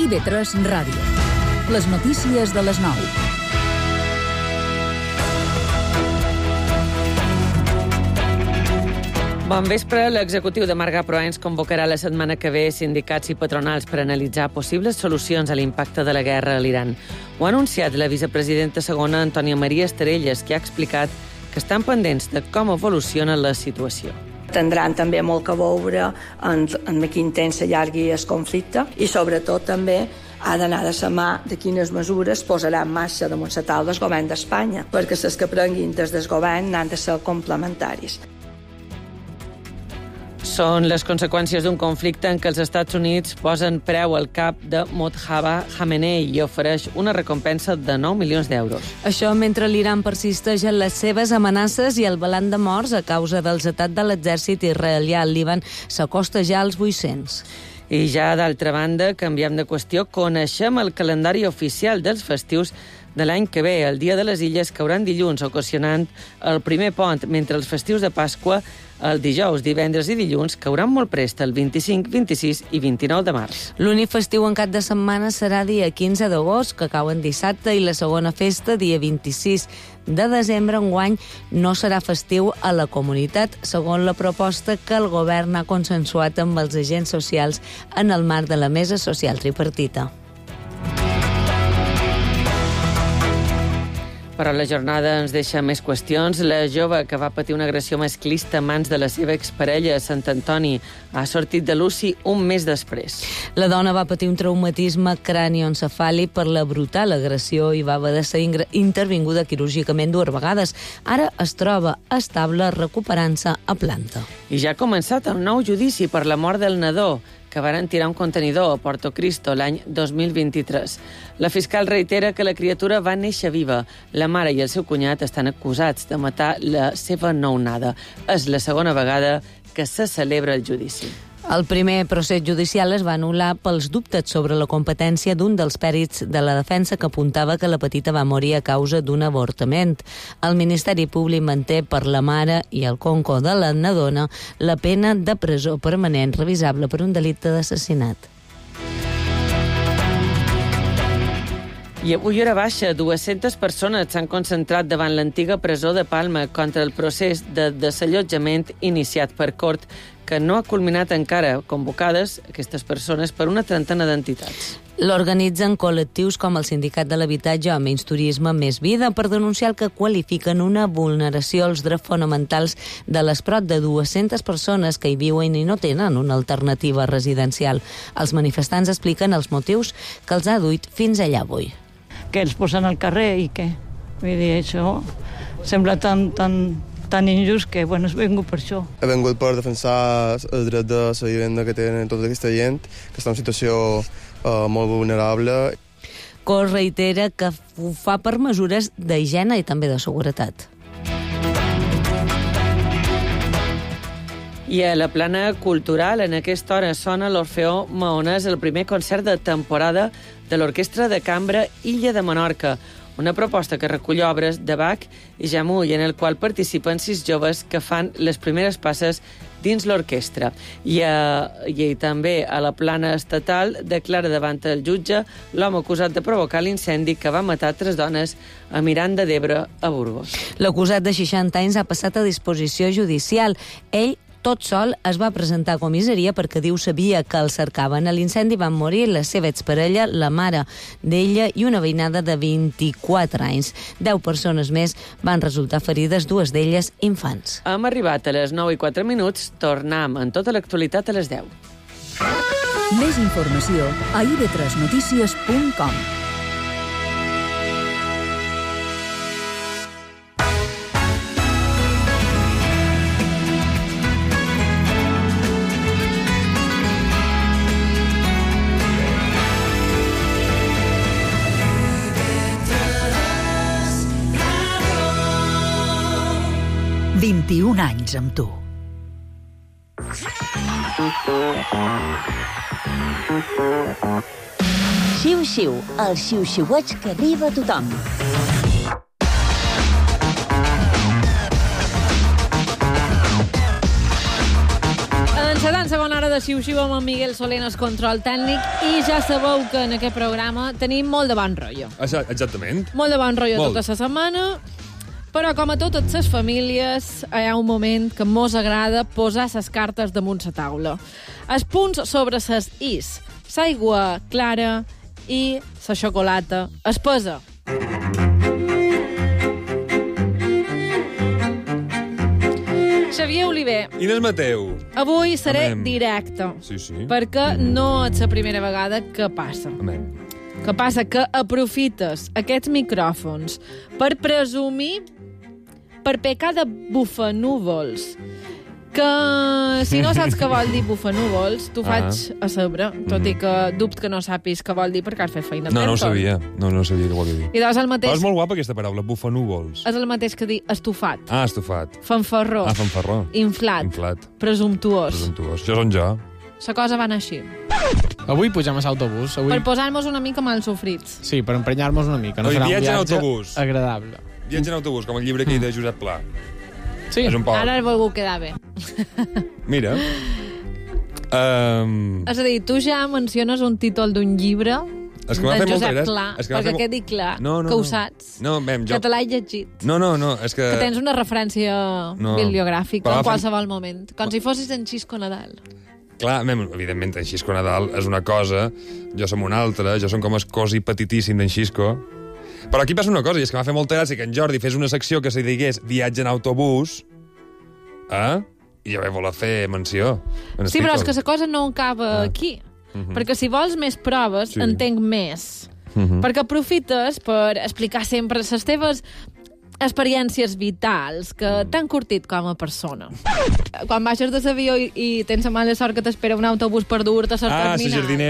IB3 Ràdio. Les notícies de les 9. Bon vespre. L'executiu de Marga Proens convocarà la setmana que ve sindicats i patronals per analitzar possibles solucions a l'impacte de la guerra a l'Iran. Ho ha anunciat la vicepresidenta segona, Antònia Maria Estarelles, que ha explicat que estan pendents de com evoluciona la situació. Tindran també molt que veure en quin temps s'allargui el conflicte i sobretot també ha d'anar de la mà de quines mesures posarà en marxa damunt la taula del govern d'Espanya, perquè les que prenguin des del govern han de ser complementaris. Són les conseqüències d'un conflicte en què els Estats Units posen preu al cap de Mojtaba Khamenei i ofereix una recompensa de 9 milions d'euros. Això mentre l'Iran persisteix en les seves amenaces i el balanç de morts a causa dels atacs de l'exèrcit israelià al Líban s'acosta ja als 800. I ja, d'altra banda, canviem de qüestió, coneixem el calendari oficial dels festius de l'any que ve. El Dia de les Illes cauran dilluns, ocasionant el primer pont, mentre els festius de Pasqua, el dijous, divendres i dilluns, cauran molt prest, el 25, 26 i 29 de març. L'únic festiu en cap de setmana serà dia 15 d'agost, que cau en dissabte, i la segona festa, dia 26 de desembre, enguany, no serà festiu a la comunitat, segons la proposta que el govern ha consensuat amb els agents socials en el marc de la Mesa Social Tripartita. Però la jornada ens deixa més qüestions. La jove que va patir una agressió masclista a mans de la seva exparella a Sant Antoni ha sortit de l'UCI un mes després. La dona va patir un traumatisme cranioencefàlic per la brutal agressió i va haver de ser intervinguda quirúrgicament 2 vegades. Ara es troba estable recuperant-se a planta. I ja ha començat el nou judici per la mort del nadó que varen tirar un contenidor a Porto Cristo l'any 2023. La fiscal reitera que la criatura va néixer viva. La mare i el seu cunyat estan acusats de matar la seva nounada. És la segona vegada que se celebra el judici. El primer procés judicial es va anul·lar pels dubtes sobre la competència d'un dels pèrits de la defensa que apuntava que la petita va morir a causa d'un avortament. El Ministeri Públic manté per la mare i el conco de la nadona la pena de presó permanent revisable per un delicte d'assassinat. I avui, hora baixa, 200 persones s'han concentrat davant l'antiga presó de Palma contra el procés de desallotjament iniciat per Cort, que no ha culminat encara, convocades aquestes persones per una trentena d'entitats. L'organitzen col·lectius com el Sindicat de l'Habitatge o Menys Turisme Més Vida per denunciar el que qualifiquen una vulneració als drets fonamentals de les prop de 200 persones que hi viuen i no tenen una alternativa residencial. Els manifestants expliquen els motius que els ha duit fins allà avui. Que els posen al carrer i què? Vull dir, això sembla tan injust que, bueno, he vengut per això. He vengut per defensar el dret de la vivenda que tenen tota aquesta gent, que està en situació molt vulnerable. Cos reitera que ho fa per mesures d'higiene i també de seguretat. I a la plana cultural, en aquesta hora sona l'Orfeó Maonès, el primer concert de temporada de l'Orquestra de Cambra Illa de Menorca, una proposta que recull obres de Bach i Jamull, en el qual participen 6 joves que fan les primeres passes dins l'orquestra. I també a la plana estatal declara davant el jutge l'home acusat de provocar l'incendi que va matar 3 dones a Miranda d'Ebre, a Burgos. L'acusat de 60 anys ha passat a disposició judicial. Ell tot sol es va presentar a comissaria perquè diu sabia que el cercaven. A l'incendi van morir la seva exparella, la mare d'ella i una veïnada de 24 anys. 10 persones més van resultar ferides, 2 d'elles infants. Hem arribat a les 9:04. Tornem en tota l'actualitat a les 10. Més informació a ib3notícies.com. anys amb tu. Xiu-xiu, el xiu-xiueig que arriba a tothom. Encetant segona hora de Xiu-Xiu amb el Miguel Soler en el control tècnic i ja sabeu que en aquest programa tenim molt de bon rotllo. Exactament. Molt de bon rotllo tota la setmana, però com a totes les famílies hi ha un moment que mos agrada posar les cartes damunt la taula. Els punts sobre les is, l'aigua clara i la xocolata espesa. Xavier Oliver. Inés Mateu. Avui seré directe. Sí. Perquè no és la primera vegada que passa. Amén. Que passa que aprofites aquests micròfons per presumir, per pecar de bufanúvols. Que si no saps què vol dir bufanúvols, t'ho faig a saber, tot i que dubto que no sàpis què vol dir perquè has fet feina. No ho sabia. No sabia què volia dir. I doncs el mateix... Però és molt guapa aquesta paraula, bufanúvols. És el mateix que dir estufat. Estufat. Fanfarró. Fanfarró. Inflat. Presumptuós. Això són jo. La cosa va anar així. Avui pugem a l'autobús. Per posar-nos una mica mal sofrits. Sí, per emprenyar-nos una mica. No serà un viatge agradable. Viatge en autobús, com el llibre aquell de Josep Pla. Sí. És un poc. Ara he volgut quedar bé. Mira. És a dir, tu ja menciones un títol d'un llibre d'en Josep Pla, perquè quedi clar que ho saps, que te l'has llegit. No, és que... Que tens una referència bibliogràfica en qualsevol moment, com si fossis en Xisco Nadal. Clar, evidentment, en Xisco Nadal és una cosa, jo som una altra, jo som com el cosi petitíssim d'en Xisco. Però aquí passa una cosa, i és que m'ha fet molta gràcia que en Jordi fes una secció que se digués viatge en autobús, i jo vaig voler fer menció. Sí, però és que la cosa no acaba aquí. Perquè si vols més proves, entenc més. Perquè aprofites per explicar sempre les teves experiències vitals que t'han curtit com a persona. Quan baixes de l'avió i tens la mala sort que t'espera un autobús per dur-te a la terminal.